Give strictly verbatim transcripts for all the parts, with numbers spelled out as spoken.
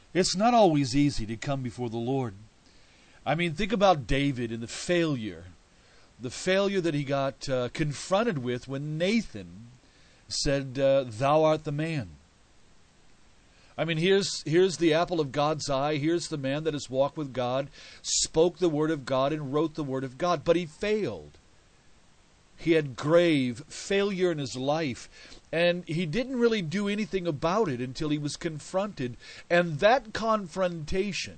It's not always easy to come before the Lord. I mean, think about David and the failure. The failure that he got uh, confronted with when Nathan said, uh, "Thou art the man." I mean, here's here's the apple of God's eye. Here's the man that has walked with God, spoke the word of God, and wrote the word of God. But he failed. He had grave failure in his life. And he didn't really do anything about it until he was confronted. And that confrontation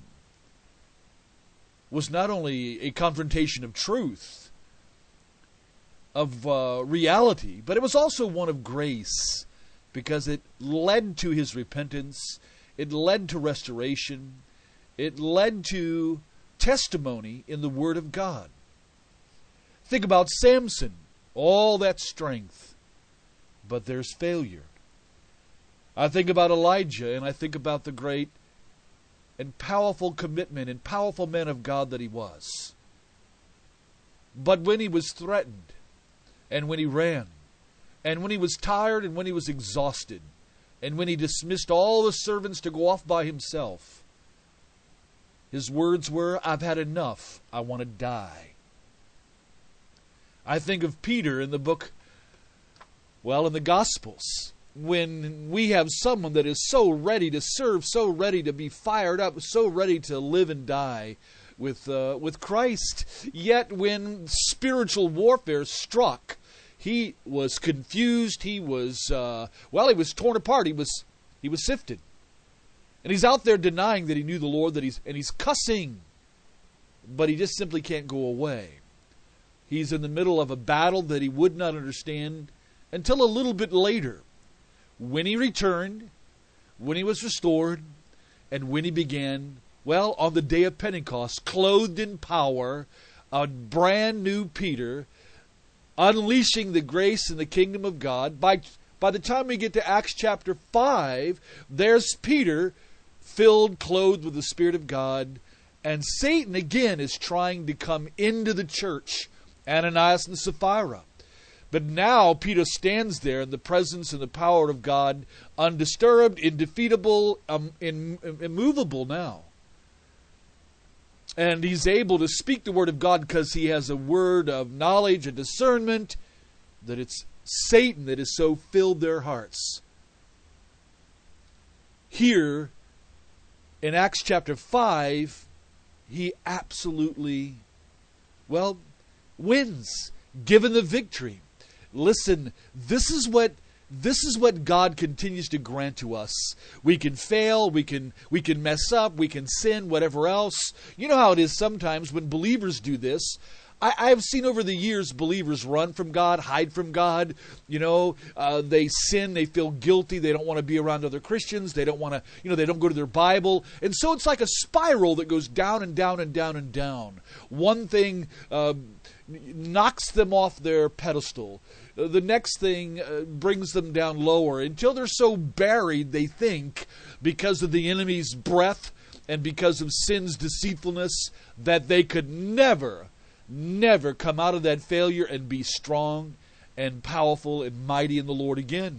was not only a confrontation of truth, of uh, reality, but it was also one of grace, because it led to his repentance, it led to restoration, it led to testimony in the Word of God. Think about Samson, all that strength, but there's failure. I think about Elijah, and I think about the great and powerful commitment and powerful man of God that he was. But when he was threatened, and when he ran, and when he was tired, and when he was exhausted, and when he dismissed all the servants to go off by himself, his words were, "I've had enough. I want to die." I think of Peter in the book, well, in the Gospels, when we have someone that is so ready to serve, so ready to be fired up, so ready to live and die with uh, with Christ. Yet when spiritual warfare struck, he was confused. He was, uh, well, he was torn apart. He was he was sifted. And he's out there denying that he knew the Lord, that he's and he's cussing. But he just simply can't go away. He's in the middle of a battle that he would not understand until a little bit later, when he returned, when he was restored, and when he began, well, on the day of Pentecost, clothed in power, a brand new Peter, unleashing the grace and the kingdom of God. By, by the time we get to Acts chapter five, there's Peter, filled, clothed with the Spirit of God, and Satan again is trying to come into the church, Ananias and Sapphira. But now Peter stands there in the presence and the power of God, undisturbed, indefeatable, um, in, immovable now. And he's able to speak the word of God because he has a word of knowledge and discernment, that it's Satan that has so filled their hearts. Here, in Acts chapter five, he absolutely, well, wins, given the victory. Listen, this is what this is what God continues to grant to us. We can fail, we can we can mess up, we can sin, whatever else. You know how it is sometimes when believers do this. I, I have seen over the years believers run from God, hide from God. You know, uh, they sin, they feel guilty, they don't want to be around other Christians, they don't want to, you know, they don't go to their Bible. And so it's like a spiral that goes down and down and down and down. One thing uh, knocks them off their pedestal. The next thing uh, brings them down lower until they're so buried, they think, because of the enemy's breath and because of sin's deceitfulness, that they could never, never come out of that failure and be strong and powerful and mighty in the Lord again.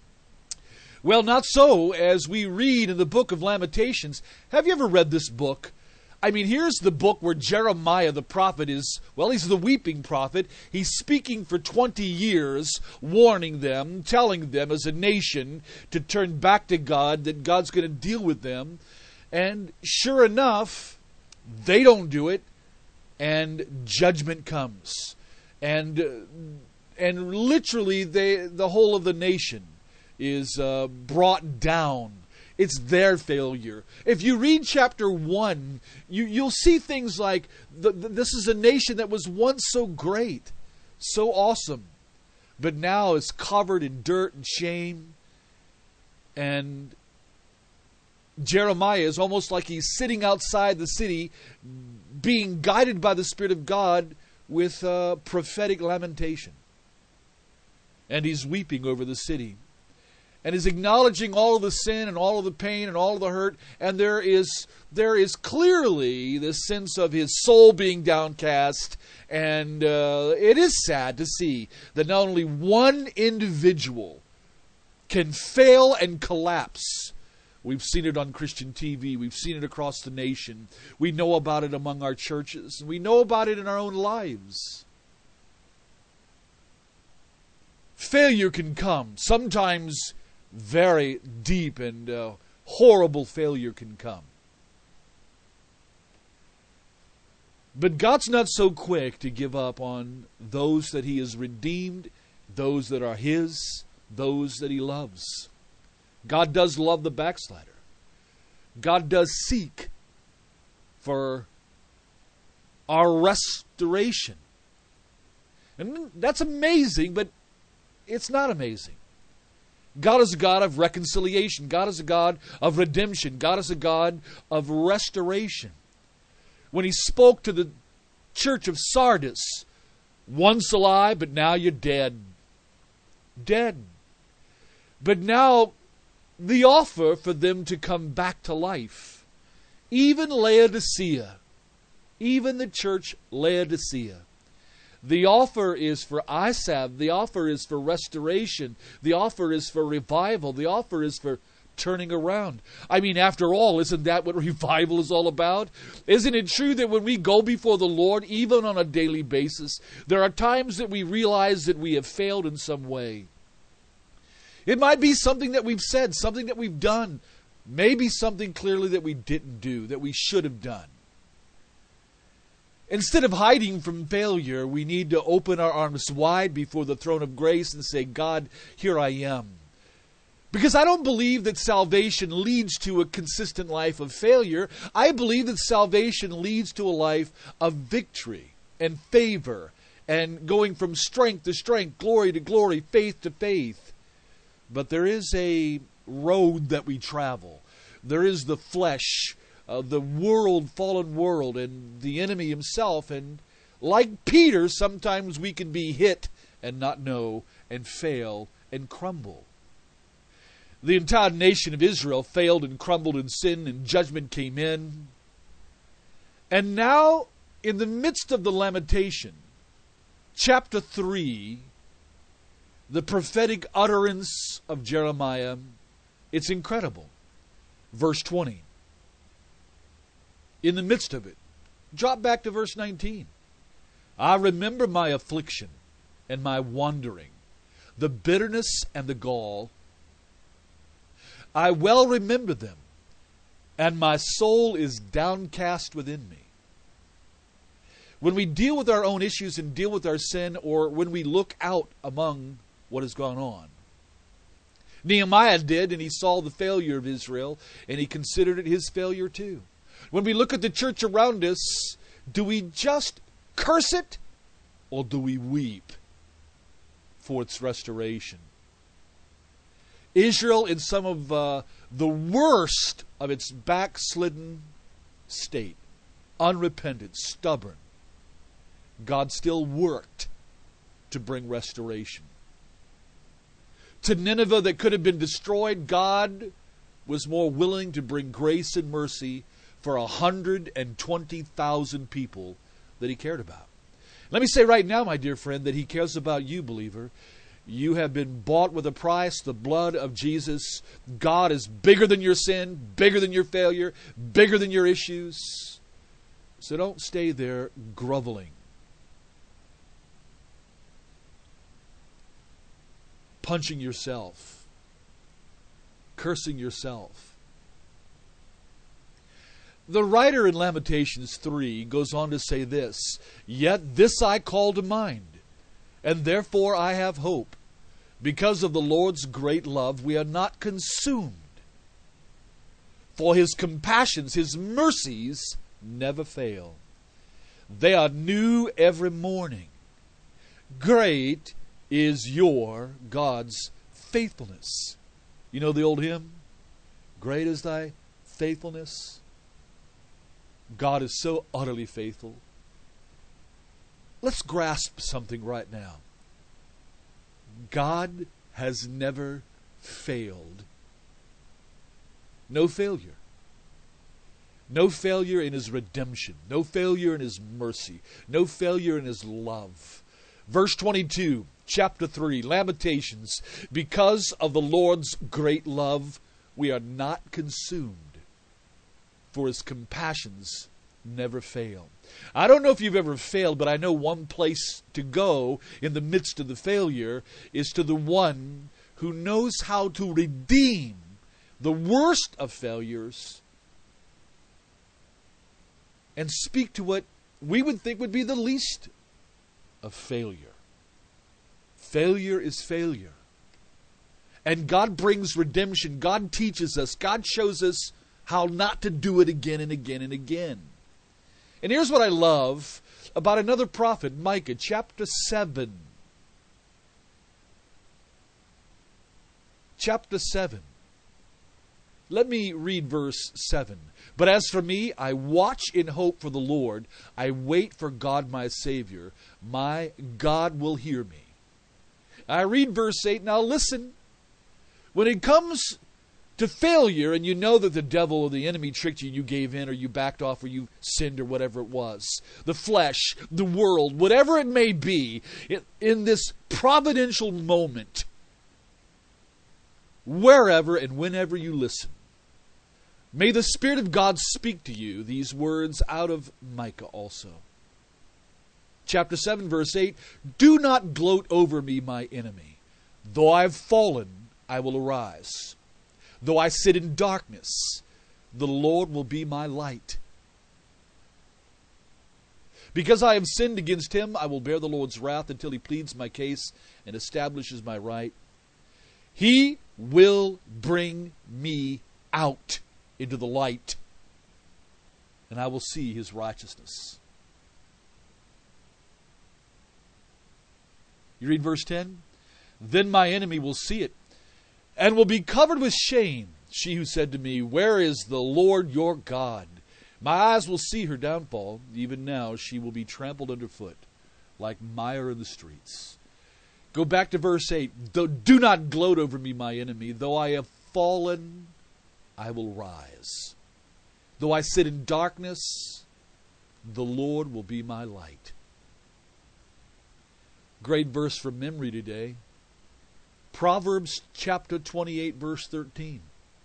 Well, not so as we read in the book of Lamentations. Have you ever read this book? I mean, here's the book where Jeremiah the prophet is, well, he's the weeping prophet. He's speaking for twenty years, warning them, telling them as a nation to turn back to God, that God's going to deal with them. And sure enough, they don't do it, and judgment comes. And uh, and literally, they, the whole of the nation is uh, brought down. It's their failure. If you read chapter one, you, you'll see things like, the, the, this is a nation that was once so great, so awesome, but now is covered in dirt and shame. And Jeremiah is almost like he's sitting outside the city, being guided by the Spirit of God with uh, prophetic lamentation. And he's weeping over the city. And is acknowledging all of the sin and all of the pain and all of the hurt. And there is there is clearly this sense of his soul being downcast. And uh, it is sad to see that not only one individual can fail and collapse We've seen it on Christian T V. We've seen it across the nation. We know about it among our churches. And we know about it in our own lives. Failure can come. Sometimes very deep and uh, horrible failure can come. But God's not so quick to give up on those that He has redeemed, those that are His, those that He loves. God does love the backslider. God does seek for our restoration. And that's amazing, but it's not amazing. God is a God of reconciliation. God is a God of redemption. God is a God of restoration. When He spoke to the church of Sardis, once alive, but now you're dead. Dead. But now the offer for them to come back to life. Even Laodicea, even the church Laodicea. The offer is for Isab. The offer is for restoration. The offer is for revival. The offer is for turning around. I mean, after all, isn't that what revival is all about? Isn't it true that when we go before the Lord, even on a daily basis, there are times that we realize that we have failed in some way? It might be something that we've said, something that we've done, maybe something clearly that we didn't do, that we should have done. Instead of hiding from failure, we need to open our arms wide before the throne of grace and say, God, here I am. Because I don't believe that salvation leads to a consistent life of failure. I believe that salvation leads to a life of victory and favor and going from strength to strength, glory to glory, faith to faith. But there is a road that we travel. There is the flesh, uh, the world, fallen world, and the enemy himself. And like Peter, sometimes we can be hit and not know and fail and crumble. The entire nation of Israel failed and crumbled in sin, and judgment came in. And now, in the midst of the lamentation, chapter three, the prophetic utterance of Jeremiah, it's incredible. Verse twenty. In the midst of it, drop back to verse nineteen. I remember my affliction and my wandering, the bitterness and the gall. I well remember them, and my soul is downcast within me. When we deal with our own issues and deal with our sin, or when we look out among what has gone on, Nehemiah did, and he saw the failure of Israel, and he considered it his failure too. When we look at the church around us, do we just curse it, or do we weep for its restoration? Israel, in some of uh, the worst of its backslidden state, unrepentant, stubborn, God still worked to bring restoration. To Nineveh that could have been destroyed, God was more willing to bring grace and mercy for one hundred twenty thousand people that He cared about. Let me say right now, my dear friend, that He cares about you, believer. You have been bought with a price, the blood of Jesus. God is bigger than your sin, bigger than your failure, bigger than your issues. So don't stay there groveling. Punching yourself. Cursing yourself. The writer in Lamentations three goes on to say this, Yet this I call to mind, and therefore I have hope. Because of the Lord's great love, we are not consumed. For His compassions, His mercies, never fail. They are new every morning. Great is your, God's, faithfulness. You know the old hymn? Great is thy faithfulness. God is so utterly faithful. Let's grasp something right now. God has never failed. No failure. No failure in His redemption. No failure in His mercy. No failure in His love. Verse twenty-two, chapter three, Lamentations. Because of the Lord's great love, we are not consumed, for his compassions never fail. I don't know if you've ever failed, but I know one place to go in the midst of the failure is to the one who knows how to redeem the worst of failures and speak to what we would think would be the least of failure. Failure is failure. And God brings redemption. God teaches us. God shows us how not to do it again and again and again. And here's what I love about another prophet, Micah, chapter seven. Chapter seven. Let me read verse seven. But as for me, I watch in hope for the Lord. I wait for God my Savior. My God will hear me. I read verse eight. Now listen. When it comes to failure, and you know that the devil or the enemy tricked you, you gave in or you backed off or you sinned or whatever it was, the flesh, the world, whatever it may be, in this providential moment, wherever and whenever you listen, may the Spirit of God speak to you these words out of Micah also. Chapter seven, verse eight, do not gloat over me, my enemy. Though I have fallen, I will arise. Though I sit in darkness, the Lord will be my light. Because I have sinned against him, I will bear the Lord's wrath until he pleads my case and establishes my right. He will bring me out into the light, and I will see his righteousness. You read verse ten? Then my enemy will see it, and will be covered with shame. She who said to me, where is the Lord your God? My eyes will see her downfall. Even now she will be trampled underfoot, like mire in the streets. Go back to verse eight. Do not gloat over me, my enemy. Though I have fallen, I will rise. Though I sit in darkness, the Lord will be my light. Great verse from memory today. Proverbs chapter twenty-eight, verse thirteen.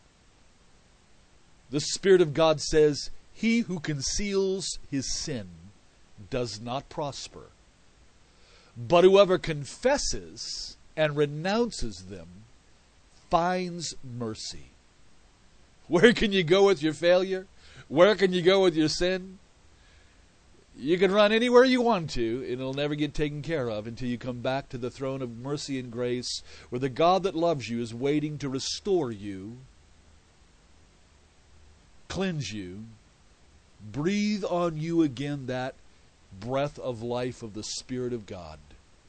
The Spirit of God says, he who conceals his sin does not prosper, but whoever confesses and renounces them finds mercy. Where can you go with your failure? Where can you go with your sin? You can run anywhere you want to, and it'll never get taken care of until you come back to the throne of mercy and grace, where the God that loves you is waiting to restore you, cleanse you, breathe on you again that breath of life of the Spirit of God.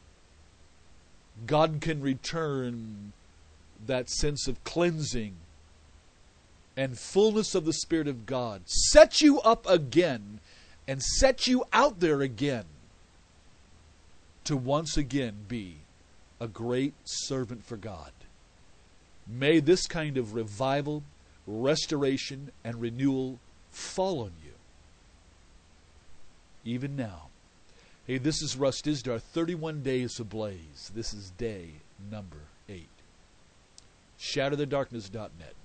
God can return that sense of cleansing and fullness of the Spirit of God, set you up again, and set you out there again to once again be a great servant for God. May this kind of revival, restoration, and renewal fall on you, even now. Hey, this is Russ Dizdar, thirty-one Days Ablaze. This is day number eight. shatter the darkness dot net.